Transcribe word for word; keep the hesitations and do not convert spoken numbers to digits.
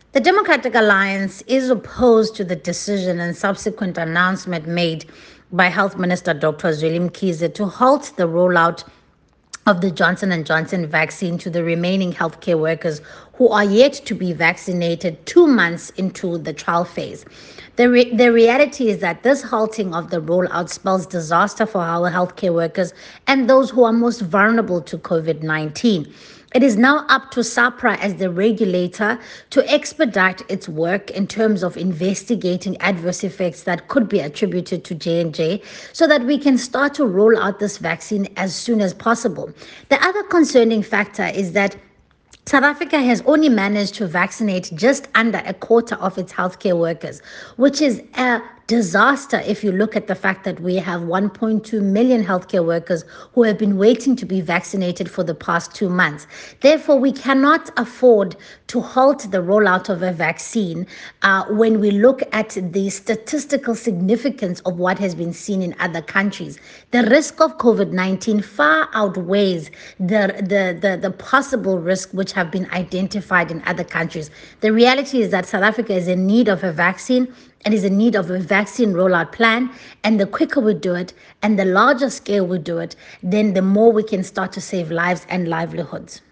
The Democratic Alliance is opposed to the decision and subsequent announcement made by Health Minister Doctor Zweli Mkhize to halt the rollout of the Johnson and Johnson vaccine to the remaining healthcare workers who are yet to be vaccinated two months into the trial phase. The, re- the reality is that this halting of the rollout spells disaster for our healthcare workers and those who are most vulnerable to COVID nineteen. It is now up to SAHPRA as the regulator to expedite its work in terms of investigating adverse effects that could be attributed to J and J so that we can start to roll out this vaccine as soon as possible. The other concerning factor is that South Africa has only managed to vaccinate just under a quarter of its healthcare workers, which is a disaster if you look at the fact that we have one point two million healthcare workers who have been waiting to be vaccinated for the past two months. Therefore, we cannot afford to halt the rollout of a vaccine uh, when we look at the statistical significance of what has been seen in other countries. The risk of COVID nineteen far outweighs the, the, the, the possible risk which have been identified in other countries. The reality is that South Africa is in need of a vaccine and is in need of a vaccine rollout plan. And the quicker we do it and the larger scale we do it, then the more we can start to save lives and livelihoods.